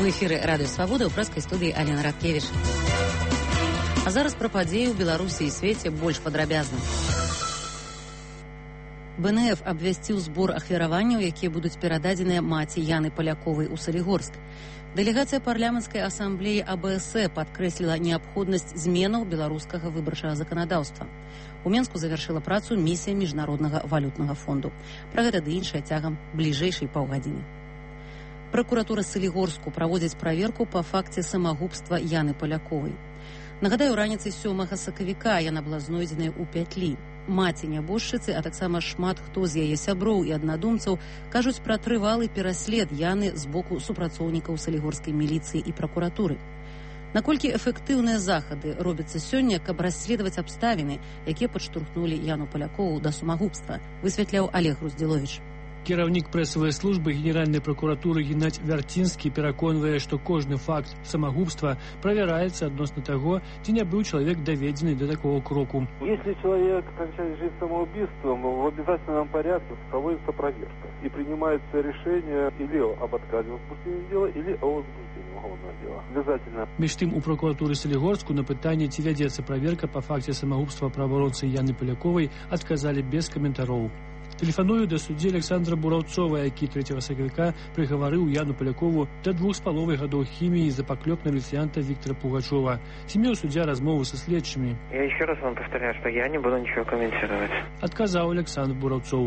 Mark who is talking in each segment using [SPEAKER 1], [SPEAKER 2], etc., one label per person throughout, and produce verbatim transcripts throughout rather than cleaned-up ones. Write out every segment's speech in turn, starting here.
[SPEAKER 1] У эфіры радыё Свабода, ў прэскай студыі Алена Радкевіч. А зараз пра падзеі ў Беларусі і свеце больш падрабязна. бэ эн эф абвясціў збор ахвяраванняў, якія будуць перададзеныя маці Яны Паляковай у Салігорск. Дэлегацыя парламенцкай асамблеі а бэ эс э падкрэсліла неабходнасць зменаў беларускага выбарчага заканадаўства. У Менску завяршыла працу місія міжнароднага валютнага фонду. Пра гэта ды іншае цягам бліжэйшай паўгадзіны. Пракуратура Салігорску праводзіць праверку па факце самагубства Яны Паляковай. Нагадаю, раніцай сёмага сакавіка яна была знойдзеная ў Пятлі. Маці нябожчыцы, а таксама шмат хто з яе сяброў і аднадумцаў кажуць пра трывалы пераслед Яны з боку супрацоўнікаў салігорскай міліцыі і пракуратуры. Наколькі эфектыўныя захады робяцца сёння, каб расследаваць абставіны, якія падштурхнулі Яну Палякову да самагубства, высвятляў Олег Груздзіловіч.
[SPEAKER 2] Кіраўнік прэсавай службы генеральнай пракуратуры Геннадзь Вярцінскі пераконвае, што кожны факт самагубства правяраецца адносна таго, ці не быў чалавек даведзены да такого кроку.
[SPEAKER 3] Если человек кончает жизнь самоубийством, в обязательном порядке проводится проверка и принимается решение или об отказе в возбуждении дела, или о возбуждении уголовного дела. Обязательно.
[SPEAKER 2] Між тым, у прокуратуры Салігорску на пытанне, ці вядзецца праверка па факце самагубства праваабаронцы Яны Паляковай, адказалі без каментароў. Тэлефаную да суддзі Александра Бураўцова, які трэцяга сакавіка прыгаварыў Яну Палякову да двух з паловай гадоў хіміі за паклёп на міліцыянта Виктора Пугачова. Ці меў суддзя размову са следчымі?
[SPEAKER 4] Я еще раз вам повторяю, что я не буду ничего комментировать.
[SPEAKER 2] Адказаў Александр Бураўцоў.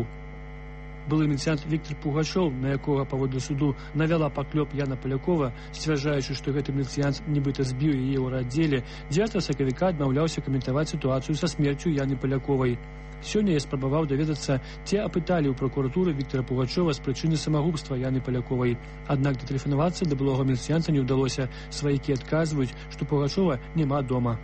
[SPEAKER 2] Былы міліцыянт Виктор Пугачов, на якога паводле суду навяла паклёп Яна Палякова, сцвярджаючы, што гэты міліцыянт нібыта збіў яе ў раддзеле, дзевятага сакавіка адмаўляўся каментаваць сітуацыю са смерцю Яны Паляковай. Сёння я спрабаваў даведацца, ці апыталі ў пракуратуры Виктора Пугачова з прычыны самагубства Яны Паляковай. Аднак датэлефанавацца да былога міліцыянта не ўдалося. Сваякі адказваюць, што Пугачова няма дома.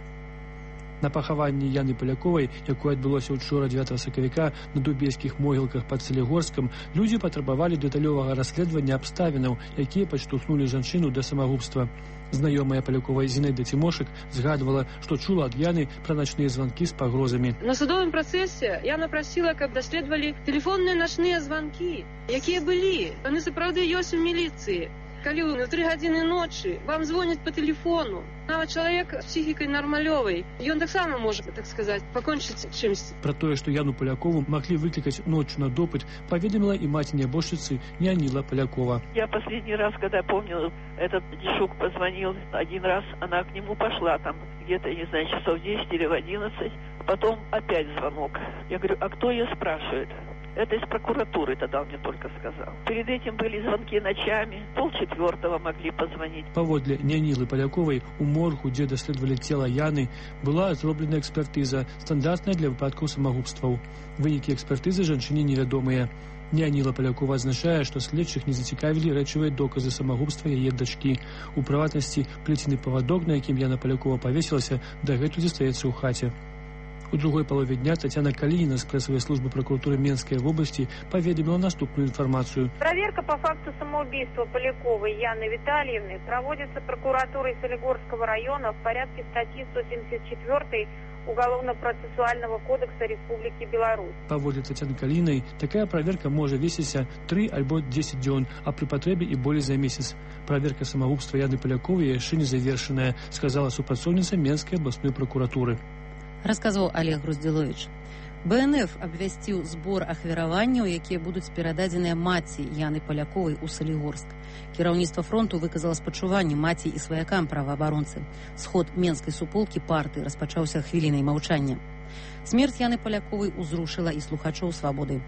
[SPEAKER 2] На пахаванні Яны Паляковай, якое адбылося учора дзевятага сакавіка на дубейскіх могілках пад Салігорскам, людзі патрабавалі дэталёвага расследавання абставінаў, якія падштурхнулі жанчыну да самагубства. Знаёмая Паляковай Зінаіда Цімошак згадвала, што чула ад Яны пра начныя званкі з пагрозамі.
[SPEAKER 5] На судовым працэсе Яна прасіла, каб даследавалі тэлефонныя начныя званкі, якія былі. Яны сапраўды ёсць у міліцыі. Калі ў тры гадзіны ночы вам звоняць па тэлефону, нават чалавек з псіхікай нармалёвай, ён таксама можа, так сказаць, пакончыць чымсьці.
[SPEAKER 2] Пра тое, што Яну Палякову маглі выклікаць ночью на допыт, паведаміла і маці нябожчыцы Нянила Полякова.
[SPEAKER 6] Я последний раз, когда помню, этот Дишук позвонил один раз, она к нему пошла там где-то, не знаю, часов десять или в одиннадцать, потом опять звонок. Я говорю, а кто ее спрашивает? Это из прокуратуры, тогда он мне только сказал. Перед этим были звонки ночами, полчетвертого могли позвонить.
[SPEAKER 2] Паводле Нянілы Паляковай у моргу, дзе даследавалі цела Яны, была зроблена экспертыза, стандартная для выпадкаў самагубстваў. Вынікі экспертызы жанчыне невядомыя. Няніла Палякова адзначае, што следчых не зацікавілі рэчавыя доказы самагубства яе дачкі. У прыватнасці, плецены павадок, на якім Яна Палякова павесілася, дагэтуль застаецца ў хаце. У другой палове дня Татьяна Калініна з прэсавай службы прокуратуры Менскай вобласці паведаміла наступную информацию.
[SPEAKER 7] Проверка по факту самоубийства Поляковой Яны Витальевны проводится прокуратурой Солигорского района в порядке статьи сто семьдесят четыре Уголовно-процессуального кодекса Республики Беларусь.
[SPEAKER 2] Паводле Татьяны Калінінай, такая проверка можа весіся тры альбо дзесяць дзён, а пры патрэбе і болей за месяц. Проверка самогубства Яны Паляковай яшчэ не завершаная, сказала супрацоўніца Менскай абласной прокуратуры.
[SPEAKER 1] Расказваў Олег Груздзіловіч. бэ эн эф абвясціў збор ахвяраванняў, якія будуць перададзеныя маці Яны Паляковай у Салігорск. Кіраўніцтва фронту выказала спачуванне маці і сваякам праваабаронцы. Сход Менскай суполкі партыі распачаўся хвілінай маўчання. Смерць Яны Паляковай узрушыла і слухачоў Свабоды.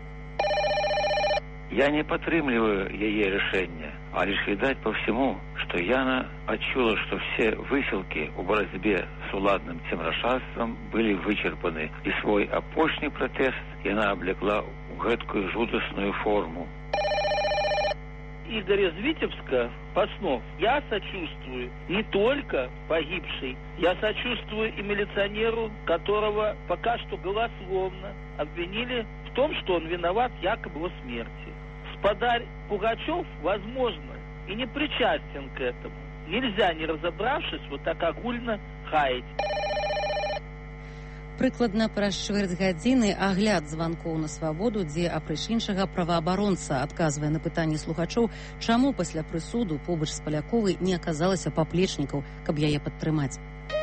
[SPEAKER 8] Я не падтрымліваю яе рашэнне, а лишь відаць по всему, что Яна адчула, что все высілкі ў барацьбе с уладным цемрашаствам былі вычерпаны, і свой апошні пратэст яна аблекла ў гэткую жудасную форму.
[SPEAKER 9] Игорь из Витебска, Паснов, я сочувствую не только погибшей, я сочувствую и милиционеру, которого пока что голословно обвинили в том, что он виноват якобы в смерти. Господарь Пугачев, возможно, и не причастен к этому. Нельзя, не разобравшись, вот так огульно хаять.
[SPEAKER 1] Прыкладна праз чвэрць гадзіны агляд званкоў на свабоду, дзе апроч іншага праваабаронца адказвае на пытанні слухачоў, чаму пасля прысуду побач з Паляковай не аказалася паплечнікаў, каб яе падтрымаць.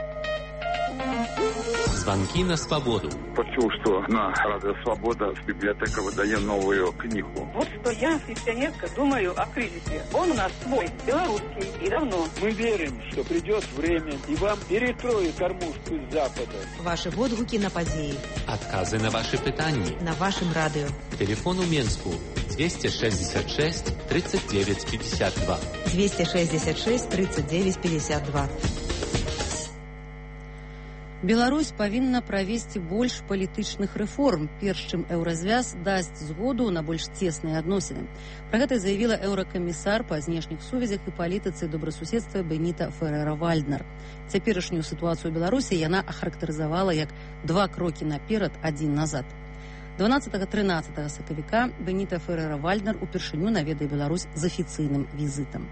[SPEAKER 10] Звонки на свободу.
[SPEAKER 11] Почув, что на Радио Свобода библиотека выдает новую книгу.
[SPEAKER 12] Вот что я, пенсионерка, думаю о кризисе. Он у нас свой, белорусский, и давно.
[SPEAKER 13] Мы верим, что придет время, и вам перекроют кормушку с Запада.
[SPEAKER 14] Ваши водгуки на подеи.
[SPEAKER 10] Отказы на ваши питания.
[SPEAKER 14] На вашем радио.
[SPEAKER 10] Телефон у Менску двести шестьдесят шесть тридцать девять пятьдесят два.
[SPEAKER 14] двести шестьдесят шесть тридцать девять пятьдесят два.
[SPEAKER 1] Беларусь павінна правесці больш палітычных рэформ, перш чым еўразвяз дасць згоду на больш цесныя адносіны. Пра гэта заявіла еўракамісар па знешніх сувязях і палітыцы добрасуседства Беніта Ферера-Вальднер. Цяперашнюю сітуацыю ў Беларусі яна ахарактарызавала як два крокі наперад, адзін назад. дванаццатага-трынаццатага сакавіка Беніта Ферера-Вальднер упершыню наведае Беларусь з афіцыйным візітам.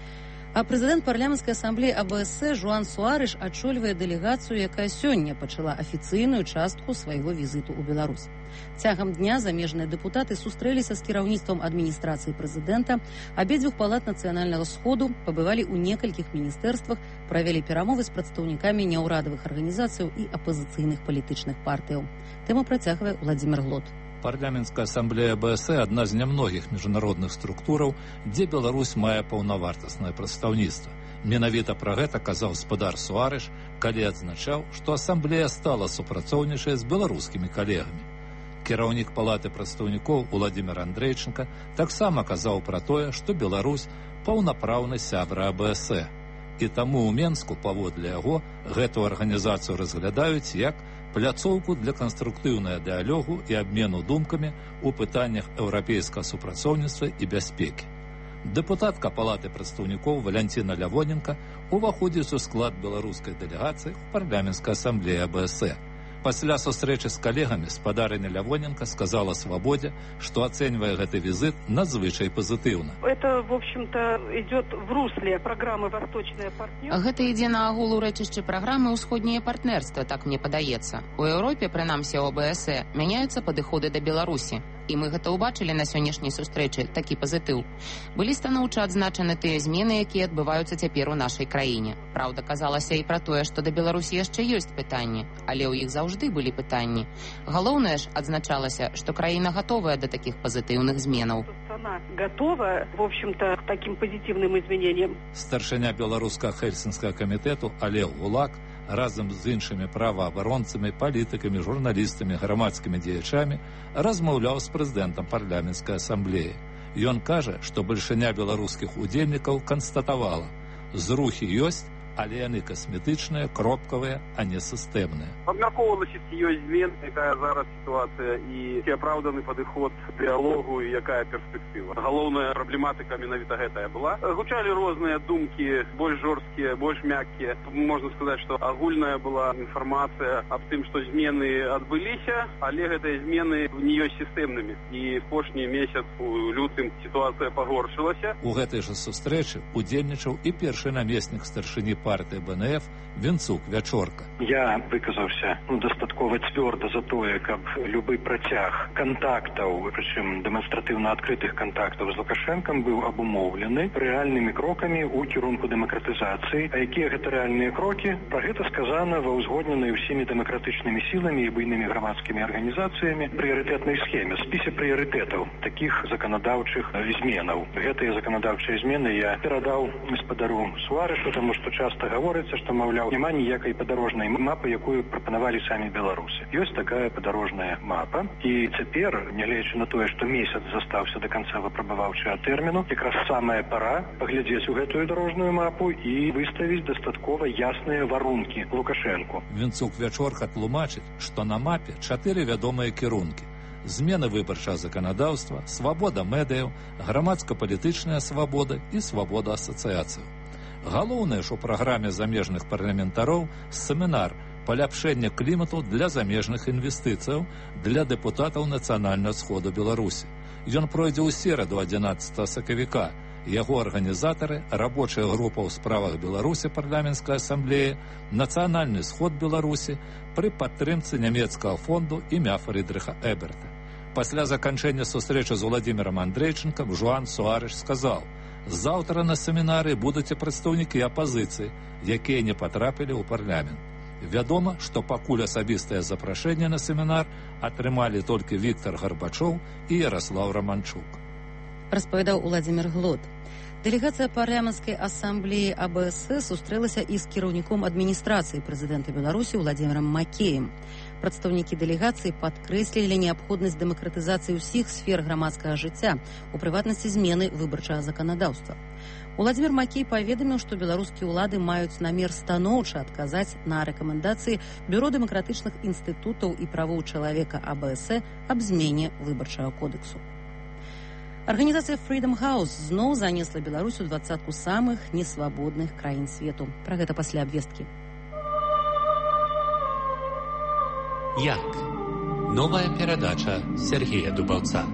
[SPEAKER 1] А прэзідэнт парламенцкай асамблеі А Бэ Эс Э Жуан Суарыш ачольвае дэлегацыю, якая сёння пачала афіцыйную частку свайго візіту ў Беларусь. Цягам дня замежныя дэпутаты сустрэліся з кіраўніцтвам адміністрацыі прэзідэнта, абедзвюх палат нацыянальнага сходу, пабывалі ў некалькіх міністэрствах, правялі перамовы з прадстаўнікамі няўрадавых арганізацыяў і апазіцыйных палітычных партыяў. Тэму працягвае Владзімир Глот.
[SPEAKER 15] Парламенцкая асамблея Бэ Эс Э адна з нямногіх міжнародных структураў, дзе Беларусь мае паўнавартаснае прадстаўніцтва. Менавіта пра гэта казаў спадар Суарыш, калі адзначаў, што асамблея стала супрацоўнічаць з беларускімі калегамі. Кіраўнік палаты прадстаўнікоў Владзімир Андрэйчынка таксама казаў пра тое, што Беларусь паўнапраўны сябра А Бэ Эс Э. І таму ў Менску, паводле яго, гэту арганізацыю разглядаюць як пляцоўку для канструктыўнага дыялогу і абмену думкамі ў пытаннях еўрапейскага супрацоўніцтва і бяспекі. Дэпутатка палаты прадстаўнікоў Валянціна Лявоненка уваходзіць у склад беларускай дэлегацыі ў парламенцкай асамблеі А Бэ Эс Э. Пасля сустрэчы з калегамі спадарыня Лявоненка сказала Свабодзе, што ацэньвае гэты візит надзвычай пазітыўна.
[SPEAKER 12] Это, в общем-то, идет в русле программы «Восточное партнерство».
[SPEAKER 16] Гэта ідзе на агул урэчышча праграмы «Усходняе партнерства», так мне падаецца. У Еўропе, прынамсі у А Бэ Эс Э, мяняюцца падыходы да Беларусі. І мы гэта ўбачылі на сённяшняй сустрэчы, такі пазітыў. Былі станоўча адзначаны тыя змены, якія адбываюцца цяпер у нашай краіне. Праўда, казалася і пра тое, што да Беларусі яшчэ ёсць пытанні, але ў іх заўжды былі пытанні. Галоўнае ж адзначалася, што краіна гатовая да такіх пазітыўных зменаў.
[SPEAKER 12] Страна готова, в общем-то, к таким позитивным изменениям.
[SPEAKER 15] Старшыня беларускага Хельсінскага камітэту Олег Гулак разам з іншымі праваабаронцамі, палітыкамі, журналістамі, грамадскімі дзеячамі размаўляў з прэзідэнтам парламенцкай асамблеі. Ён кажа, што бальшыня беларускіх удзельнікаў канстатавала: зрухі ёсць, але яны касметычныя, кропкавыя, а не сістэмныя.
[SPEAKER 3] Абмяркоўвалася, ці ёсць змен, якая зараз сітуацыя, і ці апраўданы падыход к дыялогу, і якая перспектыва. Галоўная праблематыка менавіта гэтая была. Гучалі розныя думкі, больш жорсткія, больш мяккія. Можна сказаць, што агульная была інфармацыя аб тым, што змены адбыліся, але гэтыя змены не ёсць сістэмнымі. І апошні месяц у лютым сітуацыя пагоршылася.
[SPEAKER 15] У гэтай жа сустрэчы удзельнічаў і першы намеснік старшыні партии Бэ Эн Эф Вінцук Вячорка.
[SPEAKER 17] Я выказаўся ну, дастаткова цвёрда за тое, каб любы працяг кантактаў, прычым дэманстратыўна адкрытых кантактаў з Лукашэнкам быў абумоўлены рэальнымі крокамі ў кірунку дэмакратызацыі. А якія гэта рэальныя крокі? Пра гэта сказана ва ўзгодненай усімі дэмакратычнымі сіламі і буйнымі грамадскімі арганізацыямі прыярытэтнай схеме, спісе прыярытэтаў такіх заканадаўчых зменаў. Гэтыя заканадаўчыя змены я перадаў гаспадару Суарышу, таму што часта гаворыцца, што, маўляў, няма ніякай падарожнай мапы, якую прапанавалі самі беларусы. Ёсць такая падарожная мапа, і цяпер, нягледзячы на тое, што месяц застаўся да канца выпрабаваўчага тэрміну, якраз самая пара паглядзець у гэтую дарожную мапу і выставіць дастаткова ясныя варункі Лукашэнку.
[SPEAKER 15] Вінцук Вячорка тлумачыць, што на мапе чатыры вядомыя кірункі: змена выбарчага заканадаўства, свабода медыяў, грамадска-палітычная свабода і свабода асацыяцыяў. Галоўнае ж у праграме замежных парламентароў семінар паляпшэння клімату для замежных інвестыцыяў для дэпутатаў нацыянальнага сходу Беларусі. Ён пройдзе ў сераду адзінаццатага сакавіка. Яго арганізатары, рабочая група ў справах Беларусі парламенцкай асамблеі, Нацыянальны сход Беларусі пры падтрымцы нямецкага фонду імя Фрыдрыха Эберта. Пасля заканчэння сустрэчы з Владимиром Андрейченком Жуан Суареш сказаў: «Заўтра на семінары будуць і прадстаўнікі апазіцыі, якія не патрапілі ў парламент. Вядома, што пакуль асабістае запрашэнне на семінар атрымалі толькі Віктор Гарбачоў і Ярослав Романчук».
[SPEAKER 1] Распавядаў Уладзімір Глот. Дэлегацыя парламенцкай асамблеі А Бэ Эс сустрэлася і з кіраўніком адміністрацыі прэзідэнта Беларусі Владзімірам Макеем. Прадстаўнікі дэлегацыі падкрэслілі неабходнасць дэмакратызацыі ўсіх сфер грамадскага жыцця, у прыватнасці змены выбарчага заканадаўства. Уладзімір Макей паведаміў, што беларускія ўлады маюць намер станоўча адказаць на рэкамендацыі Бюро дэмакратычных інстытутаў і правоў чалавека А Бэ Эс аб змене выбарчага кодексу. Арганізацыя Freedom House зноў занесла Беларусь у двадцатку самых несвабодных краін свету. Пра гэта пасля абвесткі.
[SPEAKER 10] Як? Новая перадача Сергея Дубаўца.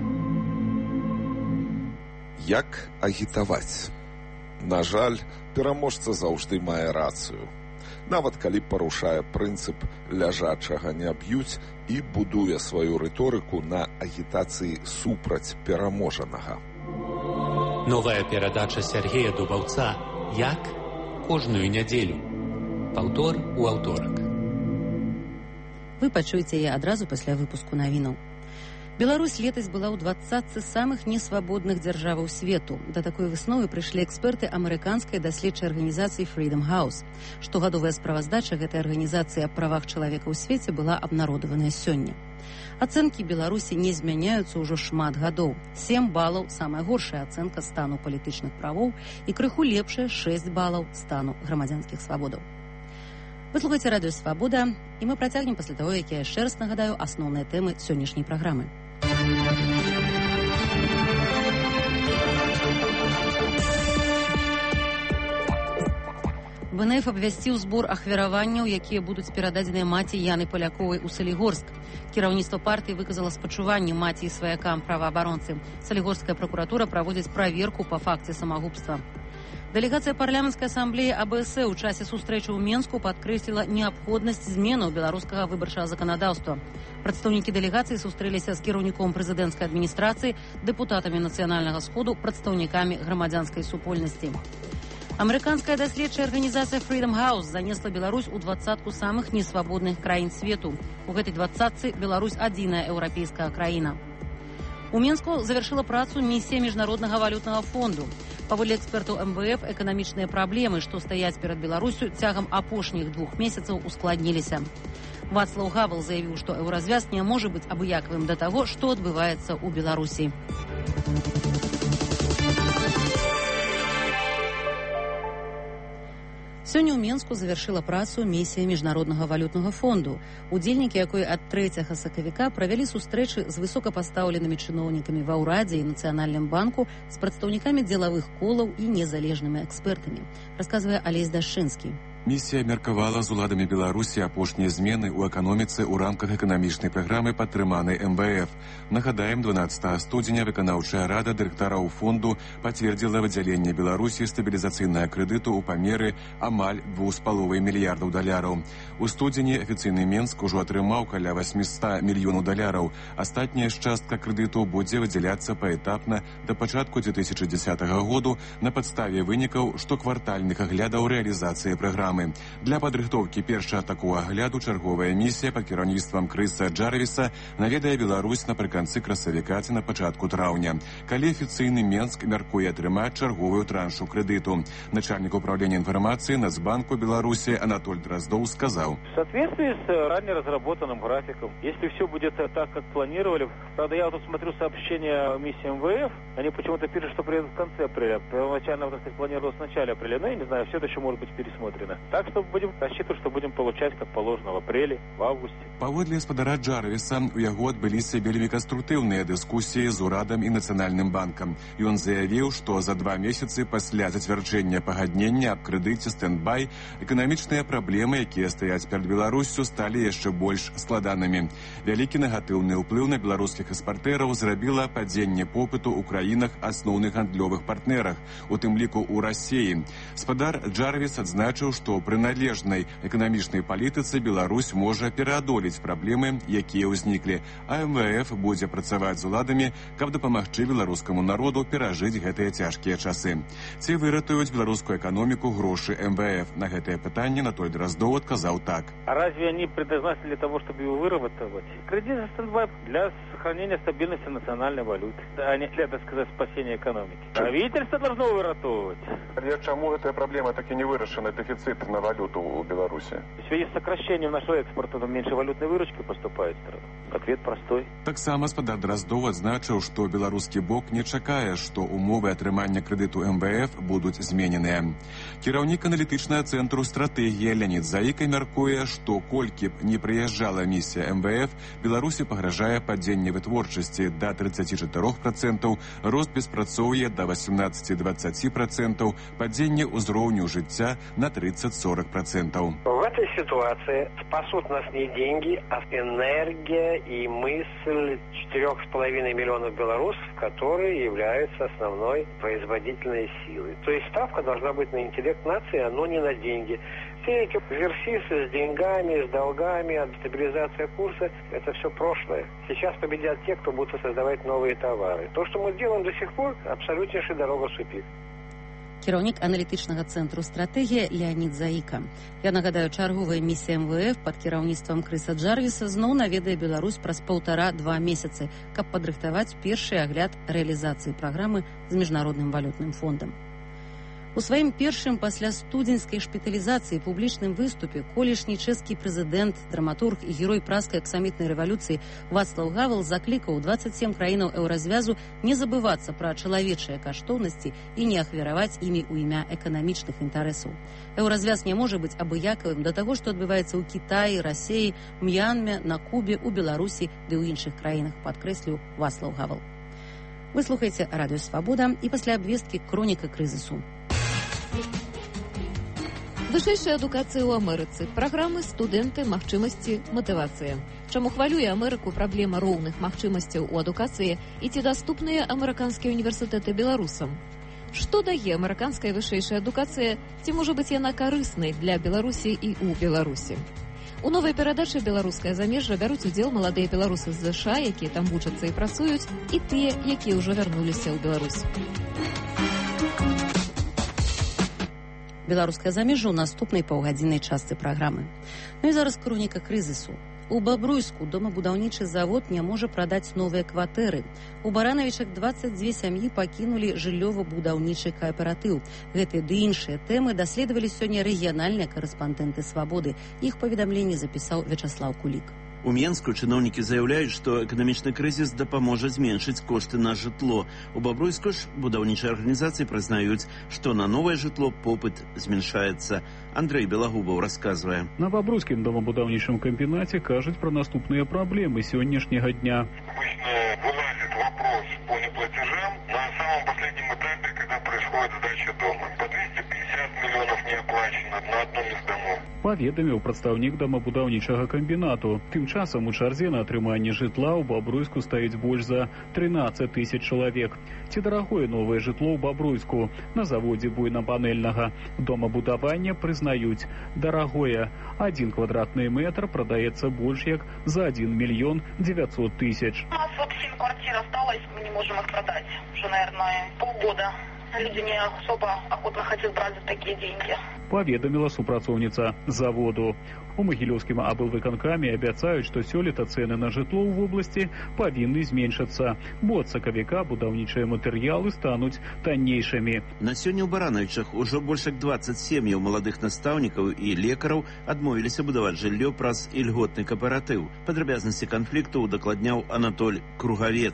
[SPEAKER 18] Як агітаваць? На жаль, пераможца заўжды мае рацыю. Нават калі парушае прынцып ляжачага не б'юць і будуе сваю рыторыку на агітацыі супраць пераможанага.
[SPEAKER 10] Новая перадача Сергея Дубаўца «Як?» кожную нядзелю. Паўтор у аўторак.
[SPEAKER 1] Вы пачуеце яе адразу пасля выпуску навінаў. Беларусь летась была ў двадцатцы самых несвабодных дзяржаваў свету. Да такой высновы прыйшлі эксперты амерыканскай даследчай арганізацыі Freedom House. Штогадовая справаздача гэтай арганізацыі аб правах чалавека ў свеце была абнародаваная сёння. Ацэнкі Беларусі не змяняюцца ўжо шмат гадоў. сем балаў самая горшая ацэнка стану палітычных правоў і крыху лепшая шэсць балаў стану грамадзянскіх свабодаў. Вы слухаеце радыё «Свабода», і мы працягнем пасля таго, як я яшчэ раз нагадаю асноўныя тэмы сённяшняй праграмы. Бэ Эн Эф абвясціў збор ахвяраванняў, якія будуць перададзеныя маці Яны Паляковай у Салігорск. Кіраўніцтва партыі выказала спачуванне маці і сваякам праваабаронцы. Салігорская пракуратура праводзіць праверку па факце самагубства. Дэлегацыя парламенцкай асамблеі А Бэ Эс у часе сустрэчы ў Менску падкрэсліла неабходнасць зменаў беларускага выбарчага заканадаўства. Прадстаўнікі дэлегацыі сустрэліся з кіраўніком прэзідэнцкай адміністрацыі, дэпутатамі нацыянальнага сходу, прадстаўнікамі грамадзянскай супольнасці. Амерыканская даследчая арганізацыя Freedom House занесла Беларусь у двадцатку самых несвабодных краін свету. У гэтай двадцатцы Беларусь адзіная еўрапейская краіна. У Менску завершыла працу місія міжнароднага валютнага фонду. Паводле экспертаў Эм Вэ Эф, эканамічныя праблемы, што стаяць перад Беларусю, цягам апошніх двух месяцаў ускладніліся. Вацлаў Гавел заявіў, што еўразвяз не можа быць абыякавым да таго, што адбываецца ў Беларусі. Сёння ў Менску завершыла працу місія міжнароднага валютнага фонду, удзельнікі якой ад трэцяга сакавіка правялі сустрэчы з высокапастаўленымі чыноўнікамі ва ўрадзе і нацыянальным банку, з прадстаўнікамі дзелавых колаў і незалежнымі экспертамі, расказвае Алесь Дашчынскі.
[SPEAKER 19] Місія меркавала з уладамі Беларусі апошнія змены ў эканоміцы ў рамках эканамічнай праграмы, падтрыманай Эм Вэ Эф. Нагадаем, дванаццатага студзеня выканаўчая рада дырэктараў фонду пацвердзіла выдзяленне Беларусі стабілізацыйнага крэдыту ў памеры амаль двух з паловай мільярдаў даляраў. У студзені афіцыйны Менск ужо атрымаў каля восьмісот мільёнаў даляраў. Астатняя частка крэдыту будзе выдзяляцца паэтапна да пачатку дзве тысячы дзесятага году на падставе вынікаў штоквартальных аглядаў рэалізацыі праграмы. Для падрыхтоўкі першага такого агляду чарговая місія пад кіраўніцтвам Крыса Джарвіса наведае Беларусь напрыканцы красавіка ці на пачатку траўня, калі афіцыйны Менск мяркуе атрымаць чарговую траншу крэдыту. Начальник управления информации Нацбанку Беларуси Анатоль Дроздов сказал:
[SPEAKER 20] В соответствии с ранее разработанным графиком, если все будет так, как планировали, правда, я вот смотрю сообщения миссии Эм Вэ Эф, они почему-то пишут, что приедут в конце апреля. Первоначально, так сказать, планировалось в начале апреля, но я не знаю, все это еще может быть пересмотрено. Так что будем рассчитывать, что будем получать, как положено, в апреле, в августе.
[SPEAKER 19] Паводле спадара Джарвіса, у яго адбыліся вельмі канструктыўныя дыскусіі з урадам і Нацыянальным банкам. Ён заявіў, што за два месяцы пасля зацвярджэння пагаднення аб крэдыце стэндбай эканамічныя праблемы, якія стаяць перад Беларуссю, сталі яшчэ больш складанымі. Вялікі негатыўны ўплыў на беларускіх экспартэраў зрабіла падзенне попыту ў краінах асноўных гандлёвых партнерах, у тым ліку ў Расіі. Спадар Джарвіс адзначыў, што пры належнай эканамічнай палітыцы Беларусь можа пераадолець праблемы, якія ўзніклі, а эм вэ эф будзе працаваць з уладамі, каб дапамагчы беларускаму народу перажыць гэтыя цяжкія часы. Ці выратуюць беларускую эканоміку грошы эм вэ эф? На гэтае пытанне Анатоль Дроздов адказаў так.
[SPEAKER 20] А разве они предназначены для того, чтобы его выработать? Кредит за стендбай для сохранения стабильности национальной валюты, а не для, так сказать, спасения экономики. Правительство должно выратовывать.
[SPEAKER 21] Чему эта проблема так и не вырашена, дефицит на валюту у Беларуси?
[SPEAKER 20] В связи с сокращением нашего экспорта, но меньше валютной выручки поступает в страну. Ответ простой.
[SPEAKER 19] Таксама спадар Дроздов адзначыў, што беларускі бок не чакае, што умовы атрымання крэдыту эм вэ эф будуць змененыя. Кіраўнік аналітычнага цэнтру стратэгія Леонид Заіка мяркуе, што колькі б не прыязджала місія эм вэ эф, Беларусі пагражае падзенне вытворчасці да тридцати четырёх процентов, рост беспрацоўя да восемнадцати двадцати процентов, падзенне ўзроўню жыцця на тридцать-сорок процентов.
[SPEAKER 22] В этой ситуации спасут нас не деньги, а энергия и мысль четырех с половиной миллионов белорусов, которые являются основной производительной силой. То есть ставка должна быть на интеллект нации, а но не на деньги. Все эти экзерсисы с деньгами, с долгами, стабилизация курса – это все прошлое. Сейчас победят те, кто будут создавать новые товары. То, что мы делаем до сих пор, абсолютнейшая дорога в тупик.
[SPEAKER 1] Кіраўнік аналітычнага цэнтру стратэгія Леонид Заіка. Я нагадаю, чарговая місія эм вэ эф пад кіраўніцтвам Крыса Джарвіса зноў наведае Беларусь праз паўтара-два месяцы, каб падрыхтаваць першы агляд рэалізацыі праграмы з міжнародным валютным фондам. У сваім першым пасля студзеньскай шпіталізацыі публічным выступе колішні чэшскі прэзідэнт, драматург і герой праскай аксамітнай рэвалюцыі Вацлаў Гавел заклікаў двадцать семь краінаў еўразвязу не забывацца пра чалавечыя каштоўнасці і не ахвяраваць імі ў імя эканамічных інтарэсаў. Еўразвяз не можа быць абыякавым да таго, што адбываецца ў Кітаі, Расіі, М'янме, на Кубе, у Беларусі ды ў іншых краінах, падкрэсліў Вацлаў Гавел. Вы слухаеце Радыё Свабода і пасля абвесткі хроніка крызісу.
[SPEAKER 23] Вышэйшая адукацыя ў Амерыцы, праграмы, студэнты, магчымасці, матывацыя. Чаму хвалюе Амерыку праблема роўных магчымасцяў у адукацыі і ці даступныя амерыканскія універсітэты беларусам? Што дае амерыканская вышэйшая адукацыя, ці можа быць яна карыснай для Беларусі і ў Беларусі? У новай перадачы «Беларускае замежжа» бяруць удзел маладыя беларусы з ЗША, якія там вучацца і працуюць, і тыя, якія ўжо вярнуліся ў Беларусь.
[SPEAKER 1] Беларускае замежжа ў наступнай паўгадзіннай частцы праграмы. Ну і зараз хроніка крызісу. У Бабруйску домабудаўнічы завод не можа прадаць новыя кватэры. У Баранавічах двадцать две сям'і пакінулі жыллёва-будаўнічы кааператыў. Гэтыя ды іншыя тэмы даследавалі сёння рэгіянальныя карэспандэнты «Свабоды». Іх паведамленне запісаў Вячаслаў Кулік.
[SPEAKER 24] У Менску чыноўнікі заяўляюць, што эканамічны крызіс дапаможа зменшыць кошты на жытло. У Бабруйску ж будаўнічыя арганізацыі прызнаюць, што на новае жытло попыт зменшаецца. Андрэй Белагубаў расказвае.
[SPEAKER 25] На Бабруйскім домабудаўнічым камбінаце кажуць пра наступныя праблемы сённяшняга дня.
[SPEAKER 26] Вылазит вопрос по неплатежам на самом последнем этапе, когда происходит сдача дома. По двести пятьдесят миллионов не оплачено на одном из домов.
[SPEAKER 25] Паведаміў прадстаўнік домабудаўнічага камбінату. Тым часам у чарзе на атрыманне жытла ў Бабруйску стаіць больш за трынаццаць тысяч чалавек. Ці дарагое новае жытло ў Бабруйску? На заводзе буйнапанельнага домабудавання прызнаюць дарагое. Адзін квадратны метр прадаецца больш як за один миллион девятьсот тысяч.
[SPEAKER 27] У нас вот семь квартир осталось, мы не можем их продать уже, наверное, полгода. Люди не особо охотно хотят брать за такие деньги.
[SPEAKER 25] Паведаміла супрацоўніца заводу. У Магілёўскім аблвыканкаме абяцаюць, што сёлета цэны на жытло ў вобласці павінны зменшацца, бо ад сакавіка будаўнічыя матэрыялы стануць таннейшымі.
[SPEAKER 24] На сёння ў Баранавічах ужо больш як двадцать сем'яў маладых настаўнікаў і лекараў адмовіліся будаваць жыллё праз ільготны кааператыў. Падрабязнасці канфлікту удакладняў Анатоль Кругавец.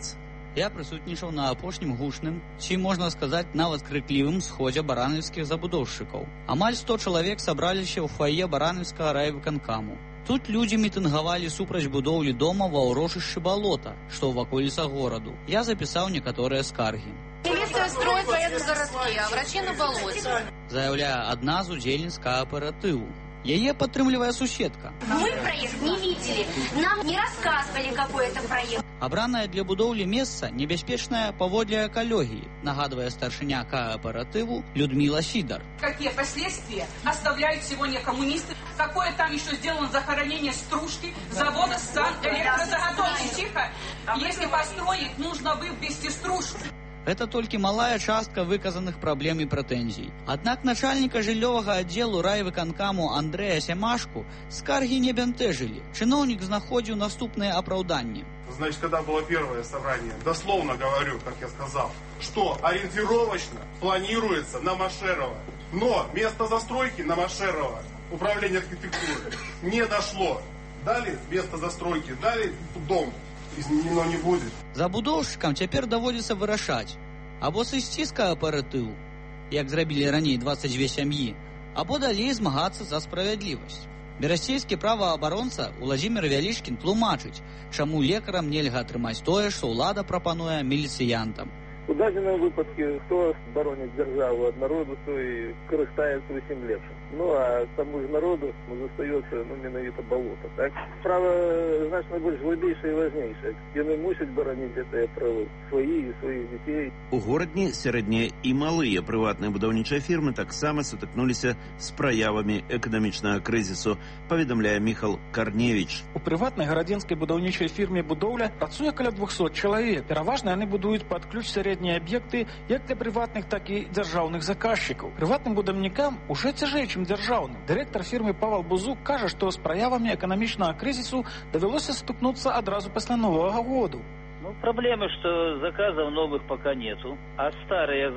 [SPEAKER 2] Я прысутнічаў на апошнім гучным, ці, можна сказаць, нават крыклівым сходзе баранаўскіх забудоўшчыкаў. Амаль сто чалавек сабраліся ў фае баранаўскага райвыканкаму. Тут людзі мітынгавалі супраць будоўлі дома ва ўрочышчы Балота, што ў ваколіцах гораду. Я запісаў некаторыя скаргі.
[SPEAKER 4] Милиция строит военно-городские, а врачи на болоте.
[SPEAKER 2] Заяўляе адна з удзельніц кааператыву. Яе падтрымлівае суседка.
[SPEAKER 5] Мы проект не видели, нам не рассказывали, какой это проект.
[SPEAKER 2] Абранае для будоўлі месца небяспечнае паводле экалогіі, нагадвае старшыня кааператыву Людмила Сидар.
[SPEAKER 6] Какие последствия оставляют сегодня коммунисты? Какое там еще сделано захоронение стружки, завода санэлектрозаготовки? Тихо! Если построить, нужно вывести стружку.
[SPEAKER 2] Гэта толькі малая частка выказаных праблем і прэтэнзій. Аднак начальніка жыллёвага аддзелу райвыканкаму Андрэя Сямашку скаргі не бянтэжылі. Чыноўнік знаходзіў наступныя апраўданні.
[SPEAKER 7] Значит, когда было первое собрание, дословно говорю, как я сказал, что ориентировочно планируется на Машерова. Но место застройки на Машерова, управление архитектуры, не дошло. Дали место застройки, дали дом. Изменено не будет.
[SPEAKER 2] Забудоўшчыкам цяпер даводзіцца вырашаць, або сысці з кааператыву, як зрабілі раней дваццаць дзве сям'і, або далей змагацца за справядлівасць. Берасцейскі праваабаронца Уладзімір Вялішкін тлумачыць, чаму лекарам нельга атрымаць тое, што ўлада прапануе міліцыянтам.
[SPEAKER 8] У дадзеным выпадке, хто бароніць дзяржаву ад народу, той карыстаецца усім лепшым. Ну, а тому же народу застаецца, ну, менавіта балота, так? Справа значна больш глыбейшая і важнейшая. Яны мусяць бараніць гэтыя правы свае і сваіх дзяцей.
[SPEAKER 24] У горадні сярэднія і малыя прыватныя будаўнічыя фірмы таксама сутыкнуліся з праявамі эканамічнага крызісу, паведамляе Міхал Карневіч.
[SPEAKER 9] У прыватнай гарадзенскай будаўнічай фірме «Будоўля» працуе каля двухсот чалавек. Пераважна яны будуюць пад ключ сярэднія аб'екты як для прыватных, так і дзяржаўных заказчыкаў. Прыватным будаўнікам уже цяжэй, чым дзяржаўным. Дырэктар фірмы Павал Бузук кажа, што з праявамі эканамічнага крызісу давялося стукнуцца адразу пасля Новага году.
[SPEAKER 20] Ну, проблема, что заказов новых пока нету, а старые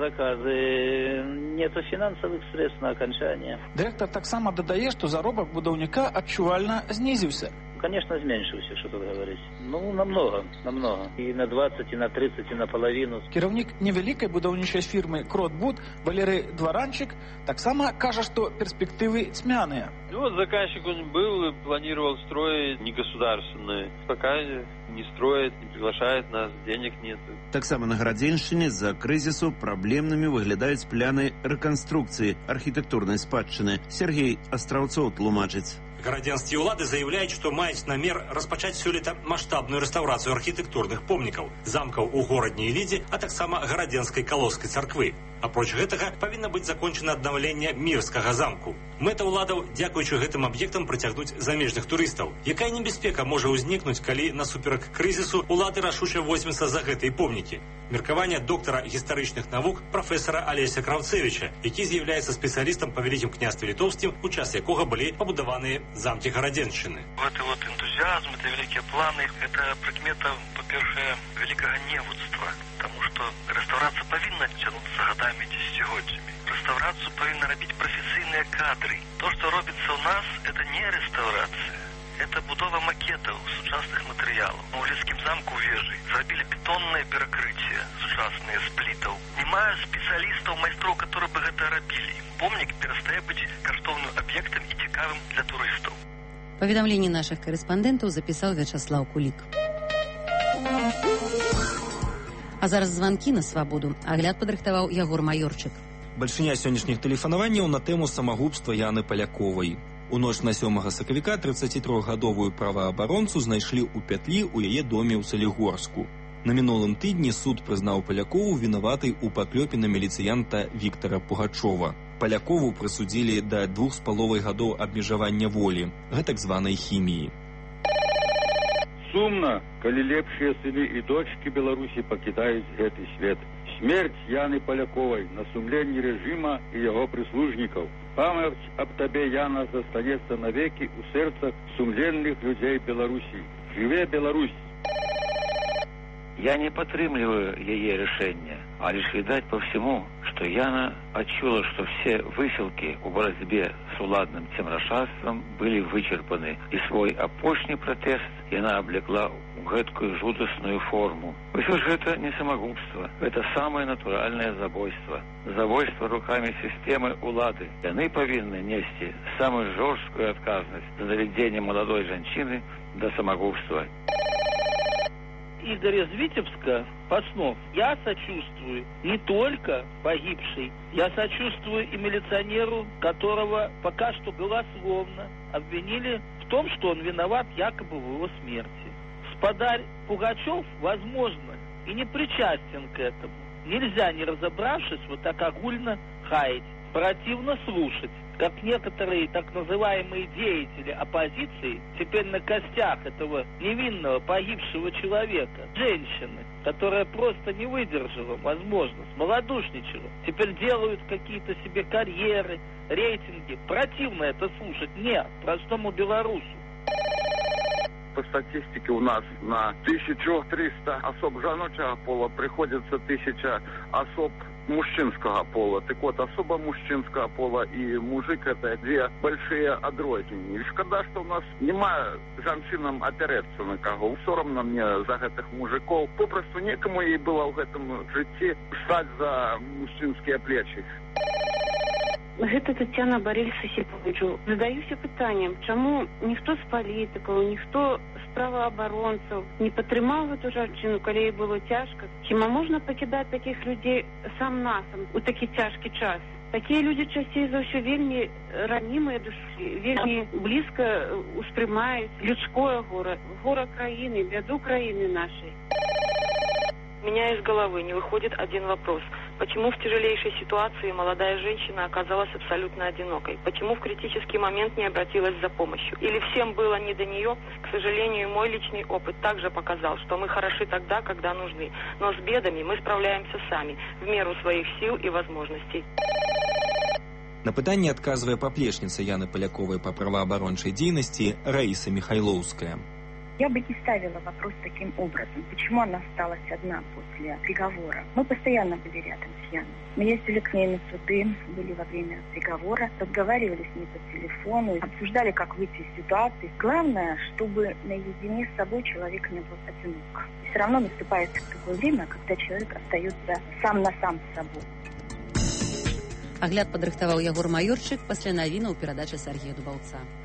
[SPEAKER 20] заказы нету финансовых средств на окончание.
[SPEAKER 9] Дырэктар таксама дадае, што заробак будаўніка адчувальна знізіўся.
[SPEAKER 20] Конечно, зменшился, что тут говорить. Ну, намного, намного. И на двадцать, и на тридцать, и на половину.
[SPEAKER 9] Кіраўнік невялікай будаўнічай фірмы «Кротбуд» Валерый Дворанчик таксама кажа, что перспективы цьмяныя.
[SPEAKER 28] Ну, вот заказчик он был, планировал строить негосударственные. Пока не строит, не приглашает нас, денег нет.
[SPEAKER 24] Таксама на Гарадзеншчыне з-за крызісу праблемнымі выглядаюць пляны рэканструкцыі архітэктурнай спадчыны. Сергей Астраўцоў тлумачыць.
[SPEAKER 29] Гарадзенскія ўлады заяўляюць, што маюць намер распачаць сёлета маштабную рэстаўрацыю архітэктурных помнікаў, замкаў у горадняй Лідзе, а таксама гарадзенскай калоскай царквы. Апроч гэтага павінна быць закончана аднаўленне мірскага замку. Мэта ўладаў, дзякуючы гэтым аб'ектам, прыцягнуць замежных турыстаў. Якая небяспека можа ўзнікнуць, калі насуперак крызісу ўлады рашуча возьмуцца за гэтыя помнікі? Меркаванне доктара гістарычных навук прафесара Алеся Кравцевича, які з'яўляецца спецыялістам па Вялікім княстве літоўскім, у час якога былі пабудаваныя замки Гарадзеншчыны.
[SPEAKER 26] Это вот энтузиазм, это великие планы, это прикмета, по-перше, великого невудства, потому что реставрация повинна тянуться годами, десятилетиями. Реставрацию повинны робить профессийные кадры. То, что робится у нас, это не реставрация. Это будова макетов сучасных материалов. У Ліцкім замку вежы зрабілі бетонные перекрытия сучасные з плитов. Немає специалистов, майстров, которые бы это робили. Помник перестає бути каштовным объектом и цікавым для туристов.
[SPEAKER 1] Паведамленне наших корэспандэнтаў запісаў Вячаслаў Кулік. А зараз званкі на свабоду. Агляд падрыхтаваў Ягор Маёрчык.
[SPEAKER 30] Бальшыня сённяшніх тэлефанаванняў на тэму самагубства Яны Паляковай. У ноч на сёмага сакавіка трыццацітрохгадовую праваабаронцу знайшлі ў пятлі ў яе доме ў Салігорску. На мінулым тыдні суд прызнаў Палякову вінаватай у паклёпе на міліцыянта Віктара Пугачова. Палякову прысудзілі да двух з паловай гадоў абмежавання волі, гэтак званай хіміі.
[SPEAKER 31] Сумна, калі лепшыя сыны і дочкі Беларусі пакідаюць гэты свет. Смерць Яны Паляковай на сумленні рэжыма і яго прыслужнікаў. Памяць аб табе, Яна, застанецца навекі ў сэрцах сумленных людзей Беларусі. Жыве Беларусь!
[SPEAKER 32] Я не падтрымліваю яе рашэння, а лишь видать по всему, что Яна отчула, что все выселки у борьбе с уладным цемрашаствам былі вычерпаны, і свой апошні пратэст яна аблякла ў гэткую жудасную форму. Усё ж гэта не самагубства, гэта самае натуральнае забойства. Забойства рукамі сістэмы улады. Яны павінны несці самую жорсткую адказнасць за заведзенне маладой жанчыны до самогубства.
[SPEAKER 3] Игорь из Витебска, Паснов, я сочувствую не только погибшей, я сочувствую и милиционеру, которого пока что голословно обвинили в том, что он виноват якобы в его смерти. Господарь Пугачев, возможно, и не причастен к этому. Нельзя, не разобравшись, вот так огульно хаять. Противно слушать, как некоторые так называемые деятели оппозиции теперь на костях этого невинного погибшего человека, женщины, которая просто не выдержала, возможно, смолодушничала, теперь делают какие-то себе карьеры, рейтинги. Противно это слушать мне, простому белорусу.
[SPEAKER 31] По статистике у нас на тысячу триста особ жаночего пола приходится тысяча особ мужчинского пола. Так вот, особо мужчинского пола и мужик — это две большие адрозненні. І шкода, что у нас немає жанчинам опереться на кого. Соромно мне за гэтых мужиков. Попросту некому ей было в этом житті стать за мужчинские плечи.
[SPEAKER 10] Гэта Тетяна Борис Осиповичу. Задаюся пытанням, чаму ніхто з палітыкаў, ніхто з праваабаронцаў не падтрымаў гэту жанчыну, калі ёй было цяжка? Хіба можна пакідаць такіх людзей сам-насам у такі цяжкі час? Такія людзі часцей за ўсё вельмі ранімыя душы, вельмі блізка успрымаюць людское гора, гора краіны, бяду краіны нашай.
[SPEAKER 11] У меня из головы не выходит один вопрос. Почему в тяжелейшей ситуации молодая женщина оказалась абсолютно одинокой? Почему в критический момент не обратилась за помощью? Или всем было не до нее? К сожалению, мой личный опыт также показал, что мы хороши тогда, когда нужны. Но с бедами мы справляемся сами, в меру своих сил и возможностей.
[SPEAKER 30] На пытанне адказвае паплечніца Яны Поляковой по правоабарончай дзейнасці Раиса Михайловская.
[SPEAKER 12] Я бы не ставила вопрос таким образом. Почему она осталась одна после приговора? Мы постоянно были рядом с Яной. Мы ездили к ней на суды, были во время приговора, разговаривали с ней по телефону, обсуждали, как выйти из ситуации. Главное, чтобы наедине с собой человек не был одинок. И все равно наступает такое время, когда человек остается сам на сам с собой.
[SPEAKER 1] Агляд падрыхтаваў Ягор Маёрчык пасля навінаў перадачы Сергея Дубаўца.